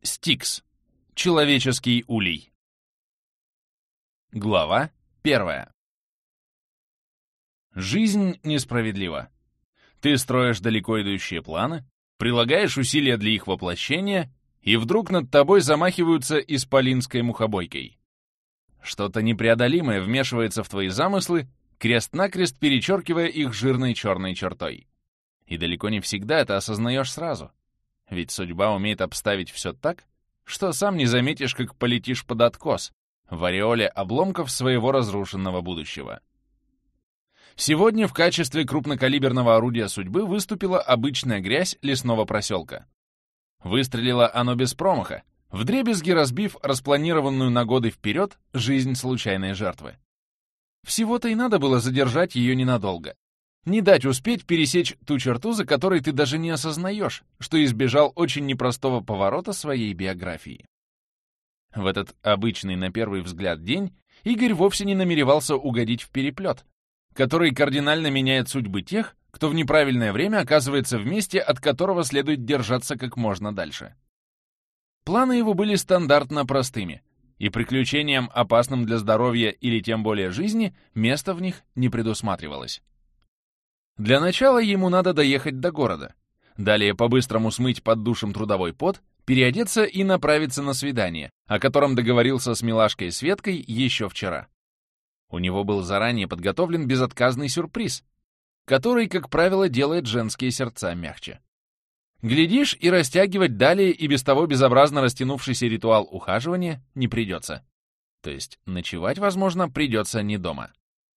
Стикс. Человеческий улей. Глава 1. Жизнь несправедлива. Ты строишь далеко идущие планы, прилагаешь усилия для их воплощения, и вдруг над тобой замахиваются исполинской мухобойкой. Что-то непреодолимое вмешивается в твои замыслы, крест-накрест перечеркивая их жирной черной чертой. И далеко не всегда это осознаешь сразу. Ведь судьба умеет обставить все так, что сам не заметишь, как полетишь под откос, в ореоле обломков своего разрушенного будущего. Сегодня в качестве крупнокалиберного орудия судьбы выступила обычная грязь лесного проселка. Выстрелило оно без промаха, вдребезги разбив распланированную на годы вперед жизнь случайной жертвы. Всего-то и надо было задержать ее ненадолго. Не дать успеть пересечь ту черту, за которой ты даже не осознаешь, что избежал очень непростого поворота своей биографии. В этот обычный на первый взгляд день Игорь вовсе не намеревался угодить в переплет, который кардинально меняет судьбы тех, кто в неправильное время оказывается в месте, от которого следует держаться как можно дальше. Планы его были стандартно простыми, и приключениям, опасным для здоровья или тем более жизни, места в них не предусматривалось. Для начала ему надо доехать до города, далее по-быстрому смыть под душем трудовой пот, переодеться и направиться на свидание, о котором договорился с милашкой Светкой еще вчера. У него был заранее подготовлен безотказный сюрприз, который, как правило, делает женские сердца мягче. Глядишь, и растягивать далее и без того безобразно растянувшийся ритуал ухаживания не придется. То есть ночевать, возможно, придется не дома.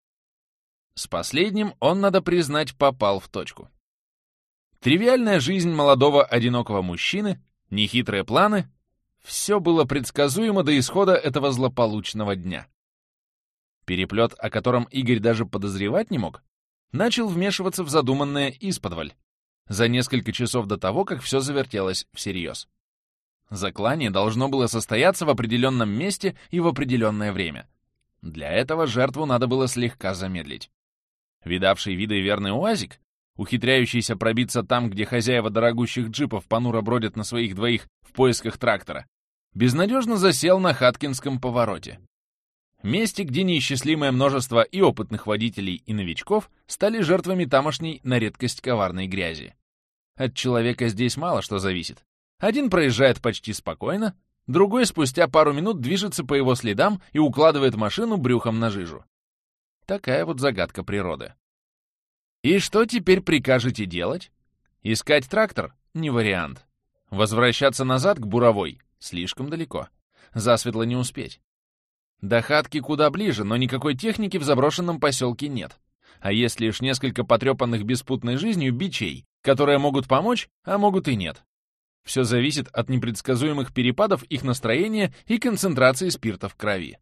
С последним он, надо признать, попал в точку. Тривиальная жизнь молодого одинокого мужчины, нехитрые планы — все было предсказуемо до исхода этого злополучного дня. Переплет, о котором Игорь даже подозревать не мог, начал вмешиваться в задуманное исподволь, за несколько часов до того, как все завертелось всерьез. Заклание должно было состояться в определенном месте и в определенное время. Для этого жертву надо было слегка замедлить. Видавший виды верный уазик, ухитряющийся пробиться там, где хозяева дорогущих джипов понуро бродят на своих двоих в поисках трактора, безнадежно засел на Хаткинском повороте. Месте, где неисчислимое множество и опытных водителей, и новичков стали жертвами тамошней на редкость коварной грязи. От человека здесь мало что зависит. Один проезжает почти спокойно, другой спустя пару минут движется по его следам и укладывает машину брюхом на жижу. Такая вот загадка природы. И что теперь прикажете делать? Искать трактор? Не вариант. Возвращаться назад к Буровой? Слишком далеко. Засветло не успеть. До Хатки куда ближе, но никакой техники в заброшенном поселке нет. А есть лишь несколько потрепанных беспутной жизнью бичей, которые могут помочь, а могут и нет. Все зависит от непредсказуемых перепадов их настроения и концентрации спирта в крови.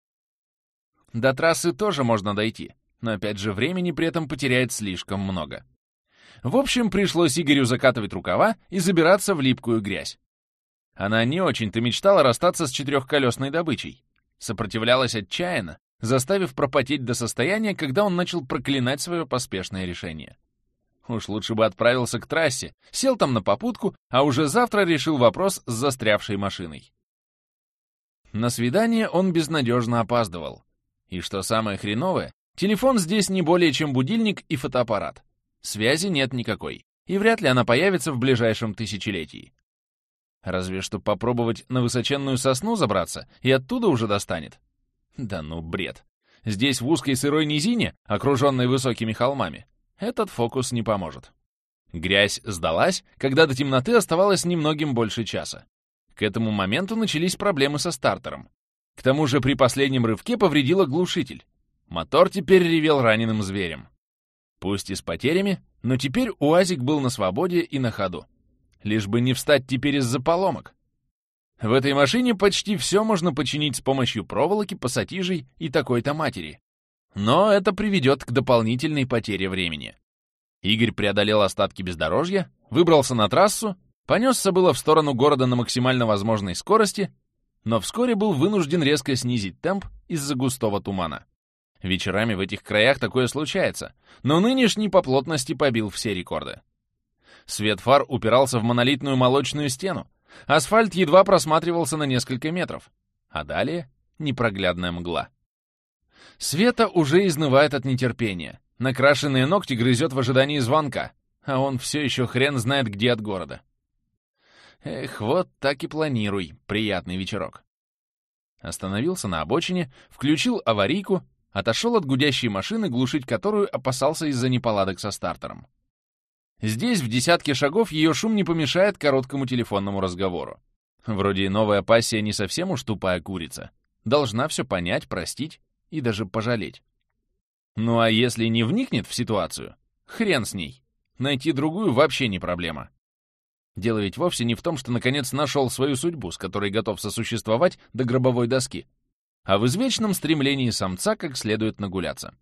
До трассы тоже можно дойти, но опять же времени при этом потеряет слишком много. В общем, пришлось Игорю закатывать рукава и забираться в липкую грязь. Она не очень-то мечтала расстаться с четырехколесной добычей. Сопротивлялась отчаянно, заставив пропотеть до состояния, когда он начал проклинать свое поспешное решение. Уж лучше бы отправился к трассе, сел там на попутку, а уже завтра решил вопрос с застрявшей машиной. На свидание он безнадежно опаздывал. И что самое хреновое, телефон здесь не более чем будильник и фотоаппарат. Связи нет никакой, и вряд ли она появится в ближайшем тысячелетии. Разве что попробовать на высоченную сосну забраться, и оттуда уже достанет. Да ну бред. Здесь в узкой сырой низине, окруженной высокими холмами, этот фокус не поможет. Грязь сдалась, когда до темноты оставалось немногим больше часа. К этому моменту начались проблемы со стартером. К тому же при последнем рывке повредила глушитель. Мотор теперь ревел раненым зверем. Пусть и с потерями, но теперь УАЗик был на свободе и на ходу. Лишь бы не встать теперь из-за поломок. В этой машине почти все можно починить с помощью проволоки, пассатижей и такой-то матери. Но это приведет к дополнительной потере времени. Игорь преодолел остатки бездорожья, выбрался на трассу, понесся было в сторону города на максимально возможной скорости, но вскоре был вынужден резко снизить темп из-за густого тумана. Вечерами в этих краях такое случается, но нынешний по плотности побил все рекорды. Свет фар упирался в монолитную молочную стену, Асфальт едва просматривался на несколько метров, а далее непроглядная мгла. Света уже изнывает от нетерпения. Накрашенные ногти грызет в ожидании звонка, а он все еще хрен знает где от города. Эх, вот так и планируй, приятный вечерок. Остановился на обочине, включил аварийку, отошел от гудящей машины, глушить которую опасался из-за неполадок со стартером. Здесь в десятке шагов ее шум не помешает короткому телефонному разговору. Вроде новая пассия не совсем уж тупая курица. Должна все понять, простить и даже пожалеть. Ну а если не вникнет в ситуацию, хрен с ней. Найти другую вообще не проблема. Дело ведь вовсе не в том, что наконец нашел свою судьбу, с которой готов сосуществовать до гробовой доски, а в извечном стремлении самца как следует нагуляться.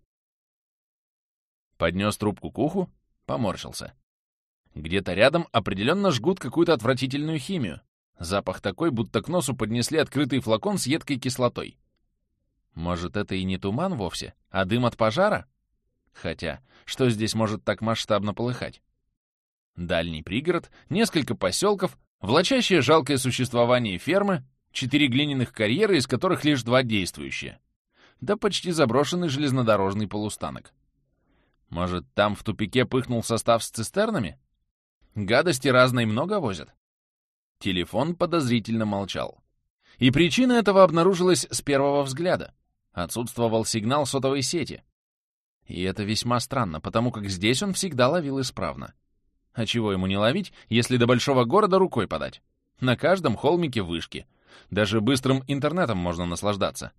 Поднес трубку к уху, поморщился. Где-то рядом определенно жгут какую-то отвратительную химию. Запах такой, будто к носу поднесли открытый флакон с едкой кислотой. Может, это и не туман вовсе, а дым от пожара? Хотя, что здесь может так масштабно полыхать? Дальний пригород, несколько поселков, влачащее жалкое существование фермы, 4 глиняных карьера, из которых лишь 2 действующие. Да почти заброшенный железнодорожный полустанок. Может, там в тупике пыхнул состав с цистернами? Гадости разной много возят? Телефон подозрительно молчал. И причина этого обнаружилась с первого взгляда. Отсутствовал сигнал сотовой сети. И это весьма странно, потому как здесь он всегда ловил исправно. А чего ему не ловить, если до большого города рукой подать? На каждом холмике вышки. Даже быстрым интернетом можно наслаждаться.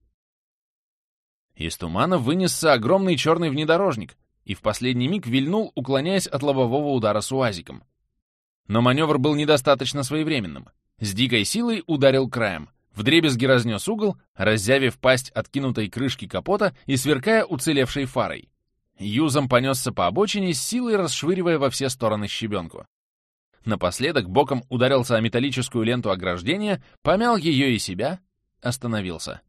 Из тумана вынесся огромный черный внедорожник и в последний миг вильнул, уклоняясь от лобового удара с УАЗиком. Но маневр был недостаточно своевременным. С дикой силой ударил краем. Вдребезги разнес угол, раззявив пасть откинутой крышки капота и сверкая уцелевшей фарой. Юзом понесся по обочине, с силой расшвыривая во все стороны щебенку. Напоследок боком ударился о металлическую ленту ограждения, помял ее и себя, остановился.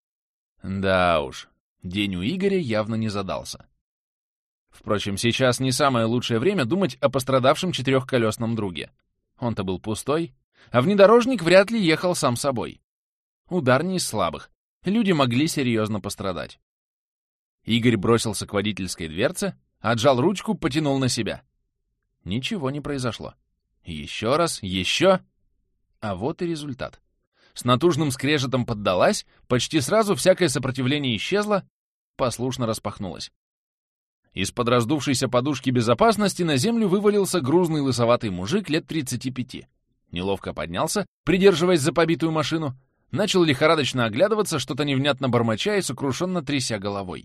Да уж, день у Игоря явно не задался. Впрочем, сейчас не самое лучшее время думать о пострадавшем четырехколесном друге. Он-то был пустой, а внедорожник вряд ли ехал сам собой. Удар не из слабых. Люди могли серьезно пострадать. Игорь бросился к водительской дверце, отжал ручку, потянул на себя. Ничего не произошло. Еще раз, еще. А вот и результат. С натужным скрежетом поддалась, почти сразу всякое сопротивление исчезло, послушно распахнулось. Из-под раздувшейся подушки безопасности на землю вывалился грузный лысоватый мужик лет 35. Неловко поднялся, придерживаясь за побитую машину, начал лихорадочно оглядываться, что-то невнятно бормоча и сокрушенно тряся головой.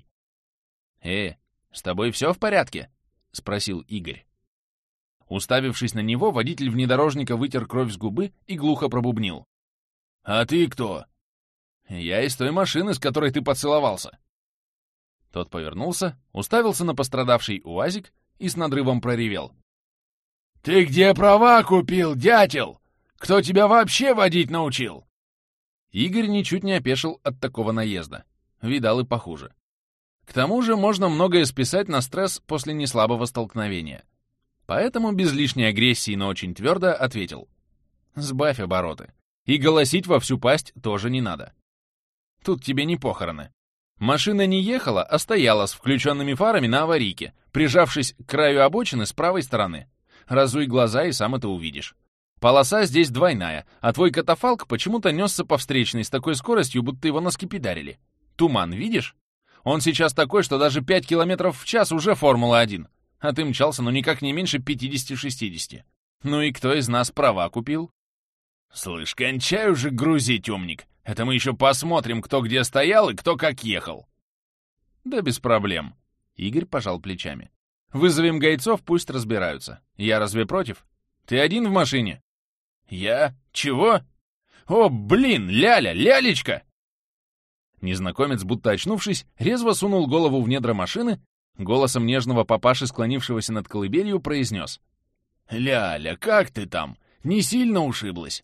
С тобой все в порядке?» — спросил Игорь. Уставившись на него, водитель внедорожника вытер кровь с губы и глухо пробубнил. «А ты кто?» «Я из той машины, с которой ты поцеловался». Тот повернулся, уставился на пострадавший УАЗик и с надрывом проревел. «Ты где права купил, дятел? Кто тебя вообще водить научил?» Игорь ничуть не опешил от такого наезда. Видал и похуже. К тому же можно многое списать на стресс после неслабого столкновения. Поэтому без лишней агрессии, но очень твердо ответил. «Сбавь обороты. И голосить во всю пасть тоже не надо. Тут тебе не похороны. Машина не ехала, а стояла с включенными фарами на аварийке, прижавшись к краю обочины с правой стороны. Разуй глаза и сам это увидишь. Полоса здесь двойная, а твой катафалк почему-то несся по встречной с такой скоростью, будто его наскипидарили. Туман видишь? Он сейчас такой, что даже 5 километров в час уже Формула-1, а ты мчался, ну никак не меньше 50-60. Ну и кто из нас права купил?» «Слышь, кончай уже грузить, умник. Это мы еще посмотрим, кто где стоял и кто как ехал». «Да без проблем», — Игорь пожал плечами. «Вызовем гайцов, пусть разбираются. Я разве против? Ты один в машине?» «Я? Чего? О, блин, Ляля, Лялечка!» Незнакомец, будто очнувшись, резво сунул голову в недра машины, голосом нежного папаши, склонившегося над колыбелью, произнес. «Ляля, как ты там? Не сильно ушиблась?»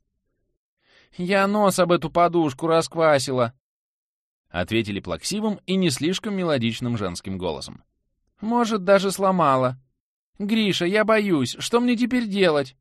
«Я нос об эту подушку расквасила», — ответили плаксивым и не слишком мелодичным женским голосом. «Может, даже сломала. Гриша, я боюсь, что мне теперь делать?»